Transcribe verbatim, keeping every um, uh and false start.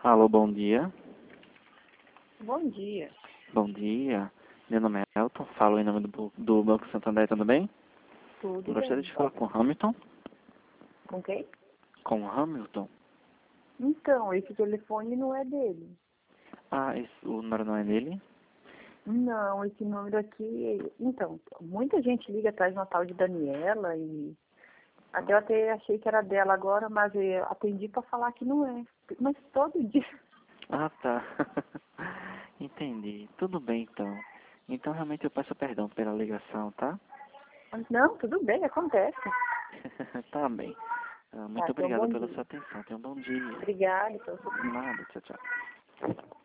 Alô, bom dia. Bom dia. Bom dia. Meu nome é Elton, falo em nome do, do Banco Santander, tudo bem? Tudo Gostaria bem? de falar com o Hamilton. Com quem? Com o Hamilton? Então, esse telefone não é dele. Ah, esse, o número não é dele? Não, esse número aqui... Então, muita gente liga atrás de uma tal de Daniela e... Até eu até achei que era dela agora, mas eu atendi para falar que não é. Mas todo dia... Ah, tá. Entendi. Tudo bem, então. Então, realmente, eu peço perdão pela ligação, tá? Não, tudo bem, acontece. Tá bem. Ah, Tá, muito então obrigado bom pela dia. sua atenção. Tenha um bom dia. Obrigada. Então, Nada, tchau, tchau.